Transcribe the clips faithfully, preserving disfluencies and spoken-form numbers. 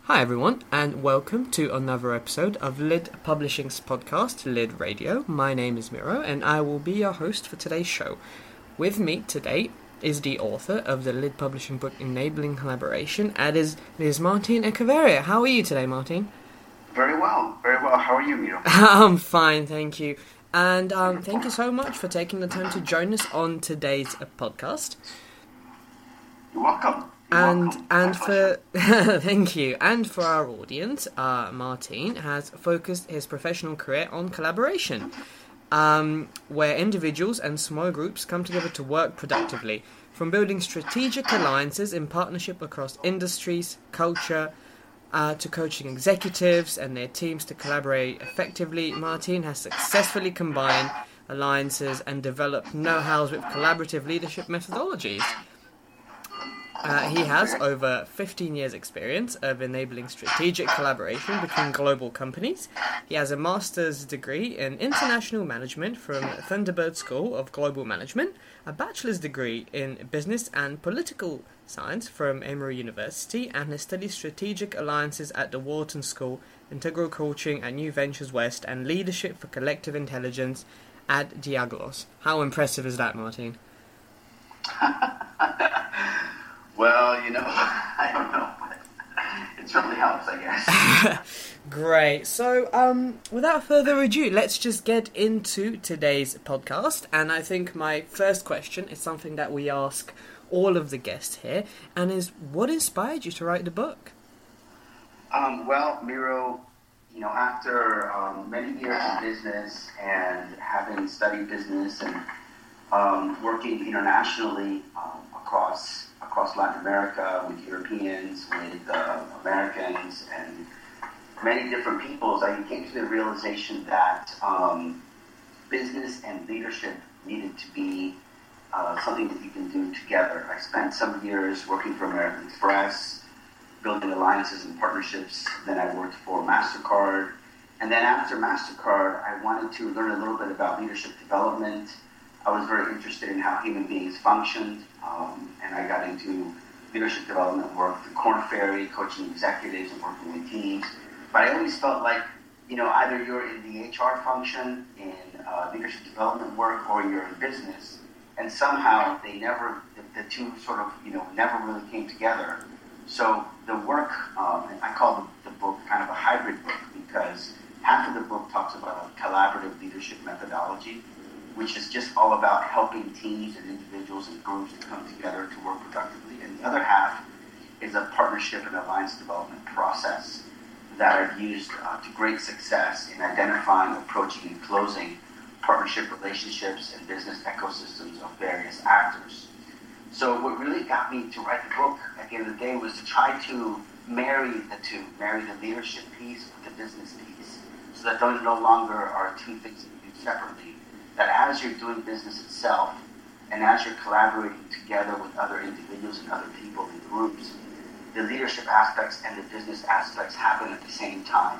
Hi everyone, and welcome to another episode of Lid Publishing's podcast, Lid Radio. My name is Miro, and I will be your host for today's show. With me today is the author of the Lid Publishing book, Enabling Collaboration, and is Miz Martine Echeverria. How are you today, Martine? Very well, very well. How are you, Miro? I'm fine, thank you. And um, thank you so much for taking the time to join us on today's uh, podcast. You're welcome. You're And welcome. and My for pleasure. thank you, and for our audience, uh, Martine has focused his professional career on collaboration, um, where individuals and small groups come together to work productively, from building strategic alliances in partnership across industries, culture, uh, to coaching executives and their teams to collaborate effectively. Martine has successfully combined alliances and developed know-hows with collaborative leadership methodologies. Uh, he has over fifteen years experience of enabling strategic collaboration between global companies. He has a master's degree in international management from Thunderbird School of Global Management, a bachelor's degree in business and political science from Emory University, and has studied strategic alliances at the Wharton School, integral coaching at New Ventures West, and leadership for collective intelligence at Diaglos. How impressive is that, Martine? Well, you know, I don't know, but it certainly helps, I guess. Great. So, um, without further ado, let's just get into today's podcast. And I think my first question is something that we ask all of the guests here, and is, what inspired you to write the book? Um, well, Miro, you know, after um, many years in business and having studied business and um, working internationally um, across across Latin America with Europeans, with uh, Americans, and many different peoples, I came to the realization that um, business and leadership needed to be uh, something that you can do together. I spent some years working for American Express, building alliances and partnerships. Then I worked for MasterCard. And then after MasterCard, I wanted to learn a little bit about leadership development. I was very interested in how human beings functioned, um, and I got into leadership development work through Korn Ferry, coaching executives and working with teams. But I always felt like, you know, either you're in the H R function, in uh, leadership development work, or you're in business, and somehow they never, the, the two sort of, you know, never really came together. So the work, um, I call the, the book kind of a hybrid book, because half of the book talks about a collaborative leadership methodology, which is just all about helping teams and individuals and groups to come together to work productively. And the other half is a partnership and alliance development process that I've used uh, to great success in identifying, approaching, and closing partnership relationships and business ecosystems of various actors. So what really got me to write the book at the end of the day was to try to marry the two, marry the leadership piece with the business piece, so that those no longer are two things that you do separately. That as you're doing business itself, and as you're collaborating together with other individuals and other people in groups, the leadership aspects and the business aspects happen at the same time.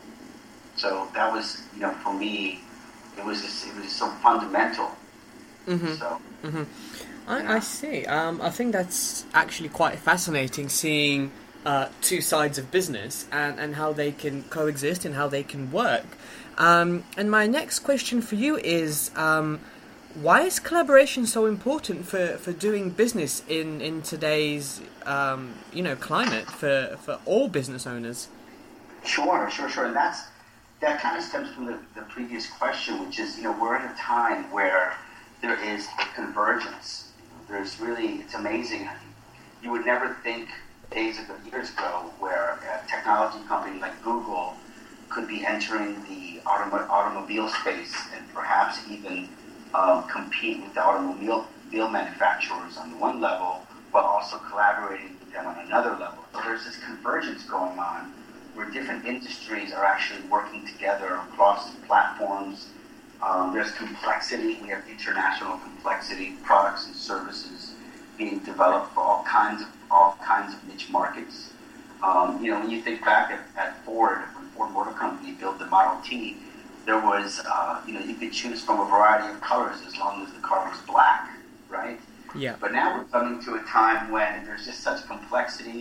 So that was, you know, for me, it was just, it was so fundamental. Mm-hmm. So, Mm-hmm. I, yeah. I see. Um, I think that's actually quite fascinating, seeing uh, two sides of business and, and how they can coexist and how they can work. Um, and my next question for you is, um, why is collaboration so important for, for doing business in, in today's, um, you know, climate for, for all business owners? Sure, sure, sure. And that's, that kind of stems from the, the previous question, which is, you know, we're at a time where there is a convergence. You know, there's really, it's amazing. You would never think days ago, years ago, where a technology company like Google could be entering the autom- automobile space and perhaps even um, compete with the automobile manufacturers on the one level, while also collaborating with them on another level. So there's this convergence going on where different industries are actually working together across platforms. Um, there's complexity. We have international complexity, products and services being developed for all kinds of all kinds of niche markets. Um, you know, when you think back at, at Ford, when Ford Motor Company built the Model T, there was, uh, you know, you could choose from a variety of colors as long as the car was black, right? Yeah. But now we're coming to a time when there's just such complexity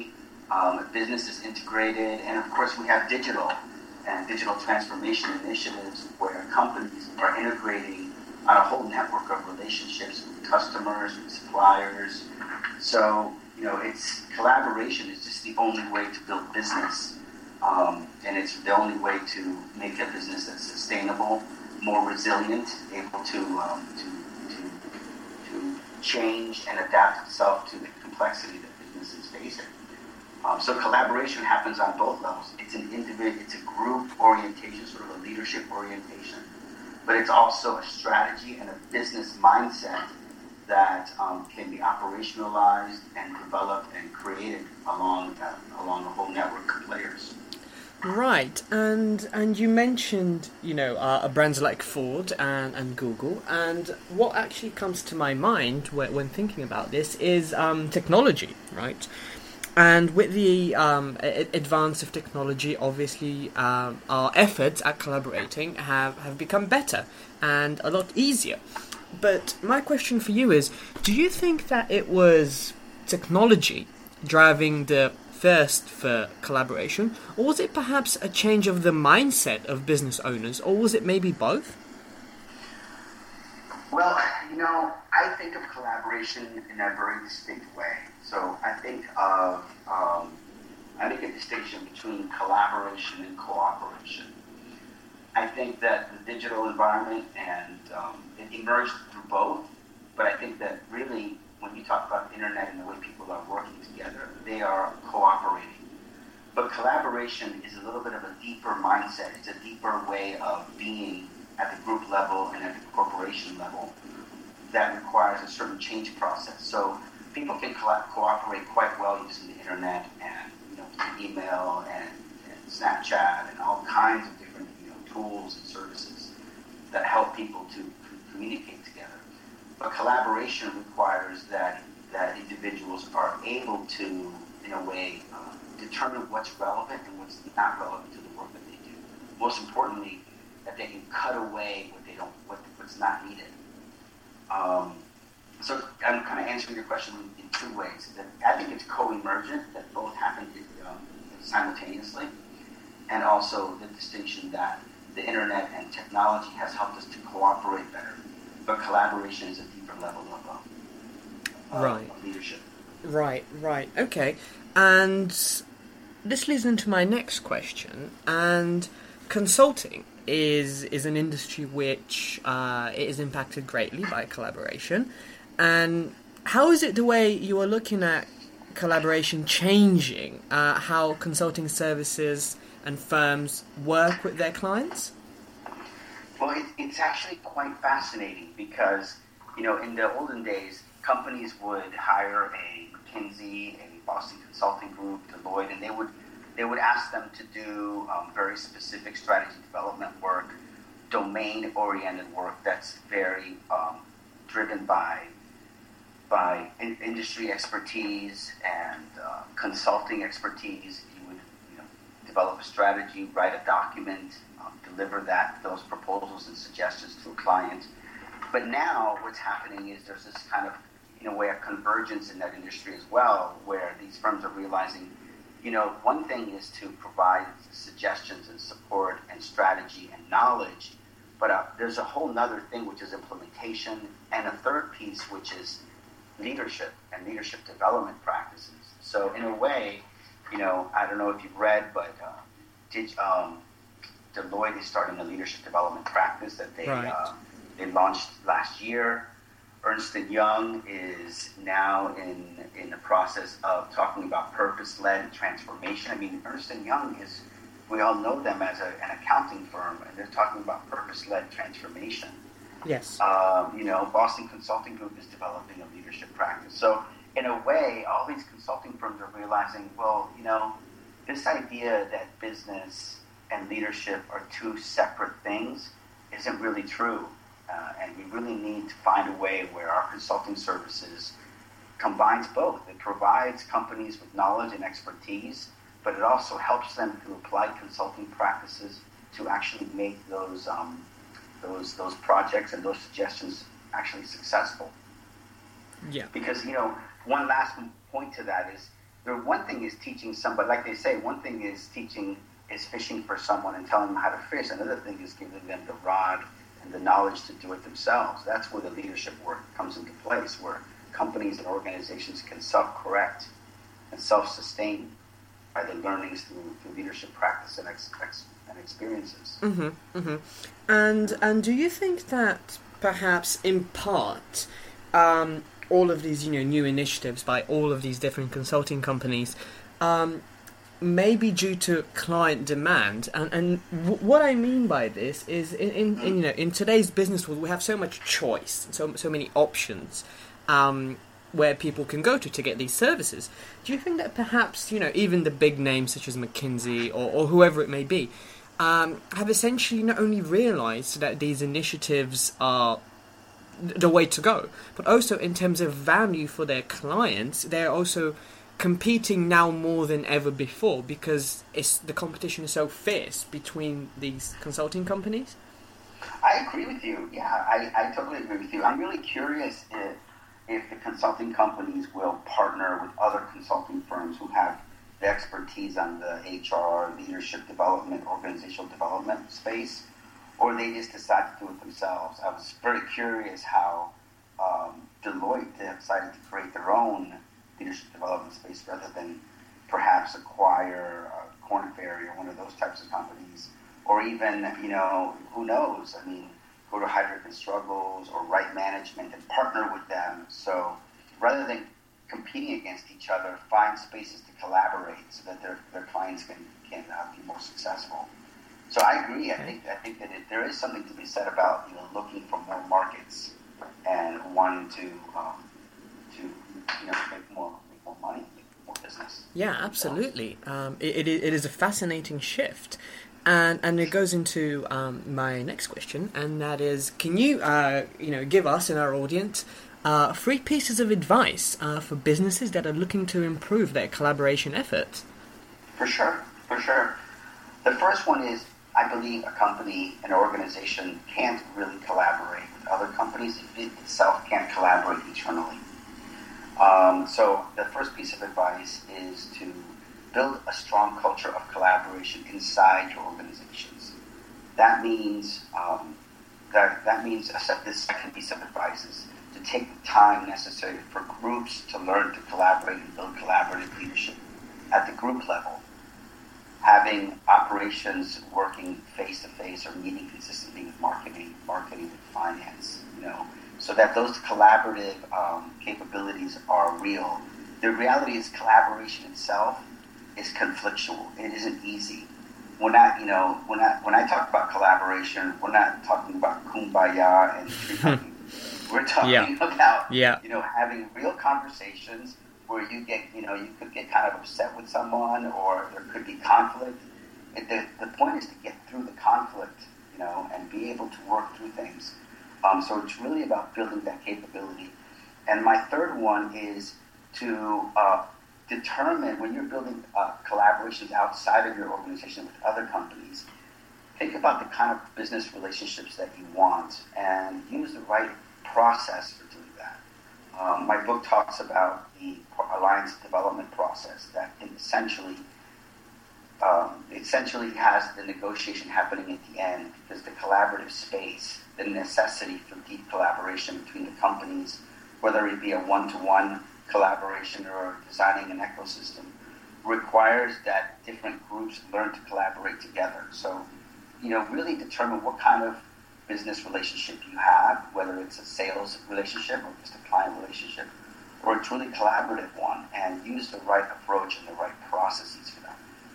Um, business is integrated, and of course we have digital and digital transformation initiatives where companies are integrating on a whole network of relationships with customers, with suppliers. So, you know, it's collaboration is just the only way to build business. Um, and it's the only way to make a business that's sustainable, more resilient, able to, um, to, to, to change and adapt itself to the complexity that business is facing. Um, so collaboration happens on both levels. It's an individual, it's a group orientation, sort of a leadership orientation, but it's also a strategy and a business mindset that um, can be operationalized and developed and created along uh, along a whole network of players. Right, and and you mentioned, you know, uh, brands like Ford and, and Google, and what actually comes to my mind when, when thinking about this is um, technology, right? And with the um, advance of technology, obviously, um, our efforts at collaborating have, have become better and a lot easier. But my question for you is, do you think that it was technology driving the thirst for collaboration, or was it perhaps a change of the mindset of business owners, or was it maybe both? Well, you know, I think of collaboration in a very distinct way. So I think of, um, I make a distinction between collaboration and cooperation. I think that the digital environment and um, it emerged through both, but I think that really when you talk about the internet and the way people are working together, they are cooperating. But collaboration is a little bit of a deeper mindset. It's a deeper way of being at the group level and at the corporation level that requires a certain change process. So people can co- cooperate quite well using the internet and, you know, email and, and Snapchat and all kinds of different, you know, tools and services that help people to communicate together. But collaboration requires that that individuals are able to, in a way, uh, determine what's relevant and what's not relevant to the work that they do. Most importantly, that they can cut away what they don't, what, what's not needed. Um, so I'm kind of answering your question in, in two ways. That I think it's co-emergent, that both happen um, simultaneously, and also the distinction that the internet and technology has helped us to cooperate better, but collaboration is a deeper level of, um, right. of leadership. Right, right, okay. And this leads into my next question, and consulting is is an industry which uh, is impacted greatly by collaboration. And how is it the way you are looking at collaboration changing uh, how consulting services and firms work with their clients? Well, it, it's actually quite fascinating because, you know, in the olden days, companies would hire a McKinsey, a Boston Consulting Group, Deloitte, and they would they would ask them to do um, very specific strategy development work, domain-oriented work that's very um, driven by by in- industry expertise and uh, consulting expertise. You would, you know, develop a strategy, write a document, um, deliver that those proposals and suggestions to a client. But now what's happening is there's this kind of, in a way, a convergence in that industry as well, where these firms are realizing, you know, one thing is to provide suggestions and support and strategy and knowledge, but uh, there's a whole nother thing, which is implementation, and a third piece, which is leadership and leadership development practices. So in a way, you know, I don't know if you've read, but uh, did, um, Deloitte is starting a leadership development practice that they right. uh, they launched last year. Ernst and Young is now in in the process of talking about purpose-led transformation. I mean, Ernst and Young is, we all know them as a, an accounting firm, and they're talking about purpose-led transformation. Yes. Um, you know, Boston Consulting Group is developing a leadership practice. So in a way, all these consulting firms are realizing, well, you know, this idea that business and leadership are two separate things isn't really true. Uh, and we really need to find a way where our consulting services combines both. It provides companies with knowledge and expertise, but it also helps them to apply consulting practices to actually make those um, those those projects and those suggestions actually successful. Yeah. Because, you know, one last point to that is the one thing is teaching somebody, like they say, one thing is teaching is fishing for someone and telling them how to fish. Another thing is giving them the rod and the knowledge to do it themselves. That's where the leadership work comes into place, where companies and organizations can self-correct and self-sustain by the learnings through, through leadership practice and, ex, ex, and experiences. Mm-hmm, mm-hmm. And and do you think that perhaps in part um, all of these you know new initiatives by all of these different consulting companies um, may be due to client demand? And and w- what I mean by this is in, in, in you know in today's business world we have so much choice, so so many options. Um, where people can go to to get these services. Do you think that perhaps, you know, even the big names such as McKinsey or, or whoever it may be, um, have essentially not only realised that these initiatives are the way to go, but also in terms of value for their clients, they're also competing now more than ever before because it's, the competition is so fierce between these consulting companies? I agree with you. Yeah, I, I totally agree with you. I'm really curious if if the consulting companies will partner with other consulting firms who have the expertise on the H R, leadership development, organizational development space, or they just decide to do it themselves. I was very curious how um, Deloitte decided to create their own leadership development space rather than perhaps acquire uh, Korn Ferry or one of those types of companies, or even, you know, who knows? I mean, go to Heidrick and Struggles or Right Management and partner with them. So rather than competing against each other, find spaces to collaborate so that their their clients can can uh, be more successful. So I agree. I think I think that it, there is something to be said about you know looking for more markets and wanting to um, to you know make more make more money, make more business. Yeah, absolutely. Um, it, it it is a fascinating shift. And and it goes into um, my next question, and that is, can you uh, you know give us and our audience uh, three pieces of advice uh, for businesses that are looking to improve their collaboration efforts? For sure, for sure. The first one is, I believe a company, an organization can't really collaborate with other companies if it itself can't collaborate internally. Um, so the first piece of advice is to build a strong culture of collaboration inside your organizations. That means um, that that means a set, this second piece of advice is to take the time necessary for groups to learn to collaborate and build collaborative leadership at the group level. Having operations working face to face or meeting consistently with marketing, marketing with finance, you know, so that those collaborative um, capabilities are real. The reality is collaboration itself is conflictual. It isn't easy. We're not, you know, when I when I talk about collaboration, we're not talking about kumbaya and tree hugging. We're talking yeah. about, yeah. you know, having real conversations where you get, you know, you could get kind of upset with someone, or there could be conflict. It, the the point is to get through the conflict, you know, and be able to work through things. Um, so it's really about building that capability. And my third one is to uh, determine, when you're building uh, collaborations outside of your organization with other companies, think about the kind of business relationships that you want and use the right process for doing that. Um, my book talks about the alliance development process that essentially um, essentially has the negotiation happening at the end, because the collaborative space, the necessity for deep collaboration between the companies, whether it be a one-to-one collaboration or designing an ecosystem, requires that different groups learn to collaborate together. So, you know, really determine what kind of business relationship you have, whether it's a sales relationship or just a client relationship, or a truly collaborative one, and use the right approach and the right processes for that.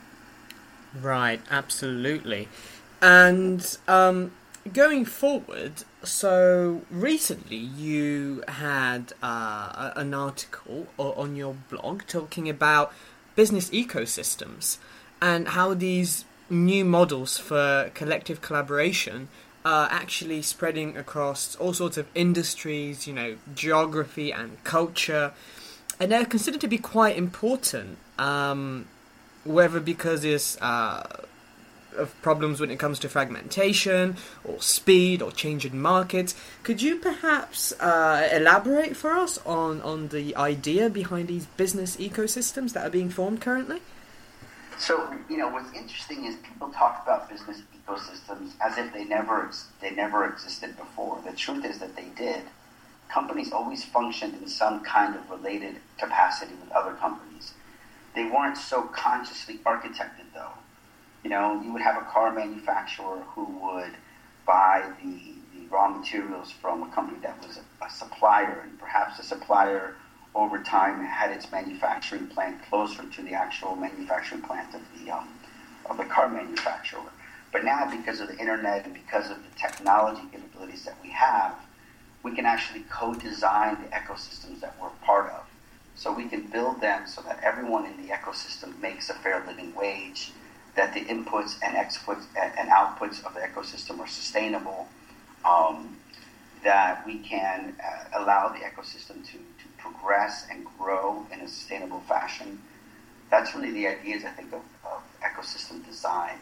Right, absolutely. And um, going forward, so recently you had uh, an article on your blog talking about business ecosystems and how these new models for collective collaboration are actually spreading across all sorts of industries, you know, geography and culture, and they're considered to be quite important, um, whether because it's uh, of problems when it comes to fragmentation or speed or change in markets. Could you perhaps uh, elaborate for us on, on the idea behind these business ecosystems that are being formed currently? So, you know, what's interesting is people talk about business ecosystems as if they never they never existed before. The truth is that they did. Companies always functioned in some kind of related capacity with other companies. They weren't so consciously architected, though. You know, you would have a car manufacturer who would buy the, the raw materials from a company that was a, a supplier, and perhaps the supplier over time had its manufacturing plant closer to the actual manufacturing plant of the um, of the car manufacturer. But now, because of the internet and because of the technology capabilities that we have, we can actually co-design the ecosystems that we're part of. So we can build them so that everyone in the ecosystem makes a fair living wage, that the inputs and exputs and outputs of the ecosystem are sustainable, um, that we can uh, allow the ecosystem to, to progress and grow in a sustainable fashion. That's really the ideas, I think, of, of ecosystem design.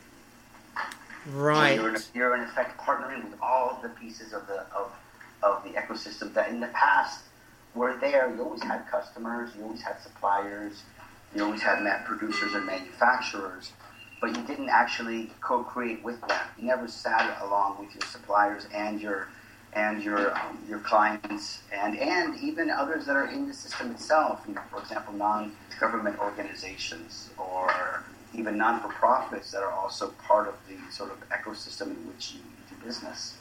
Right. So you're, in, you're in effect partnering with all the pieces of the of of the ecosystem that in the past were there. You always had customers, you always had suppliers, you always had net producers and manufacturers, but you didn't actually co-create with them. You never sat along with your suppliers and your and your um, your clients and and even others that are in the system itself. You know, for example, non-government organizations or even non-for-profits that are also part of the sort of ecosystem in which you do business.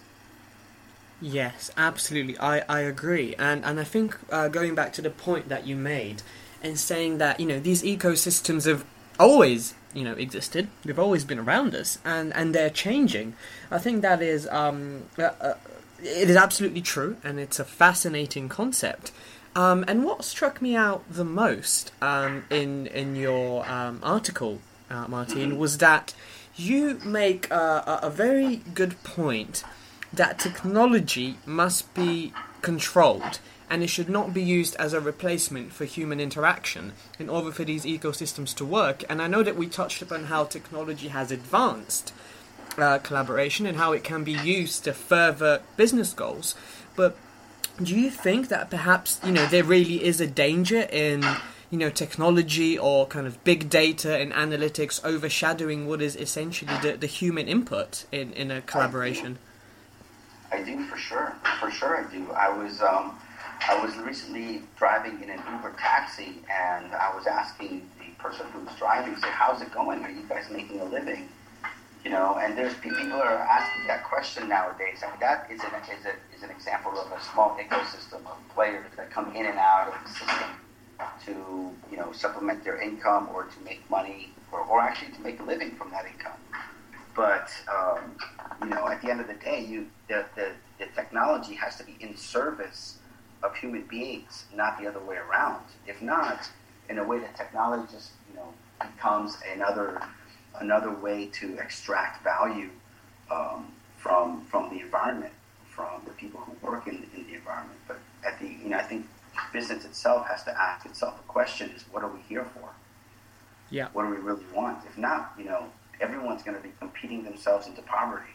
Yes, absolutely. I, I agree. And and I think uh, going back to the point that you made and saying that, you know, these ecosystems have always, you know, existed. They've always been around us and, and they're changing. I think that is, um, uh, uh, it is absolutely true and it's a fascinating concept. Um, and what struck me out the most um, in, in your um, article, uh, Martin, was that you make uh, a, a very good point that technology must be controlled and it should not be used as a replacement for human interaction in order for these ecosystems to work. And I know that we touched upon how technology has advanced uh, collaboration and how it can be used to further business goals. But do you think that perhaps, you know, there really is a danger in, you know, technology or kind of big data and analytics overshadowing what is essentially the, the human input in, in a collaboration? I do, for sure. For sure I do. I was um, I was recently driving in an Uber taxi, and I was asking the person who was driving, say, how's it going? Are you guys making a living? You know, and there's people are asking that question nowadays. I mean, that is an, is, a, is an example of a small ecosystem of players that come in and out of the system to, you know, supplement their income or to make money or, or actually to make a living from that income. But, um, you know, at the end of the day, you the, the, the technology has to be in service of human beings, not the other way around. If not, in a way that technology just, you know, becomes another another way to extract value um, from from the environment, from the people who work in, in the environment. But at the, you know, I think business itself has to ask itself a question: is what are we here for? Yeah. What do we really want? If not, you know, everyone's going to be competing themselves into poverty.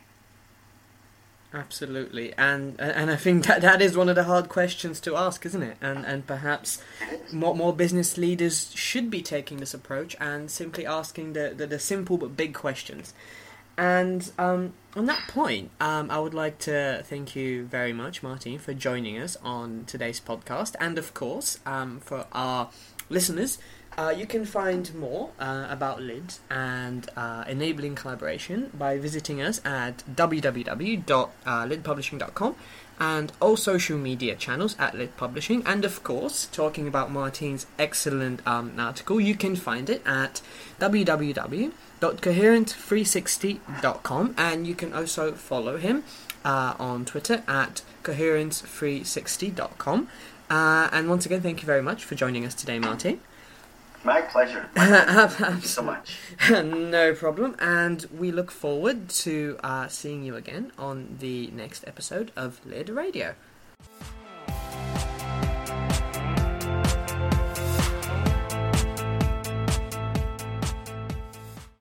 Absolutely, and and I think that that is one of the hard questions to ask, isn't it? And and perhaps more more business leaders should be taking this approach and simply asking the the, the simple but big questions. And um, on that point, um, I would like to thank you very much, Martin, for joining us on today's podcast, and of course, um, for our listeners. Uh, you can find more uh, about L I D and uh, enabling collaboration by visiting us at w w w dot lid publishing dot com and all social media channels at Lid Publishing. And of course, talking about Martin's excellent um, article, you can find it at w w w dot coherent three sixty dot com, and you can also follow him uh, on Twitter at coherent three sixty dot com. Uh, and once again, thank you very much for joining us today, Martin. My pleasure. My pleasure. Thank you so much. No problem. And we look forward to uh, seeing you again on the next episode of Lid Radio.